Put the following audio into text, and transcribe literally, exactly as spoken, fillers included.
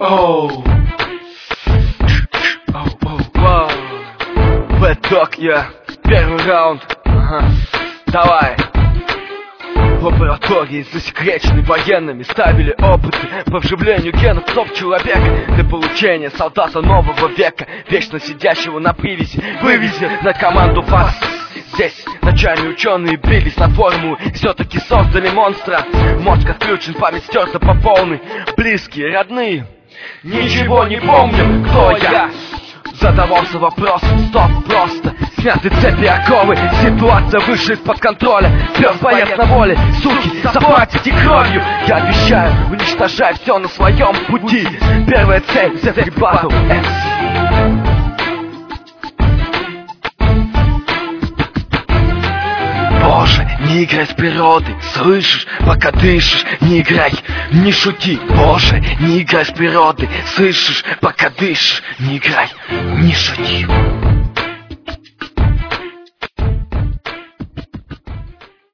Оу. Оу, оу, вау. Бэток, я. Первый раунд. Ага. Давай. В лаборатории, засекреченной военными, ставили опыты по вживлению генов в топ человека для получения солдата нового века, вечно сидящего на привязи, вывези на команду вас. Здесь начальные ученые бились на формулу, все-таки создали монстра. Мозг отключен, память стерта по полной. Близкие, родные, ничего не помню, кто я. Задавался вопросом, стоп, просто сняты цепи, оковы, ситуация вышла из-под контроля. Пес боец на воле, суки, заплатите кровью. Я обещаю, уничтожай все на своем пути. Первая цель, Every Battle эм си. Боже, не играй с природой, слышишь, пока дышишь. Не играй, не шути. Боже, не играй с природой, слышишь, пока дышишь. Не играй, не шути.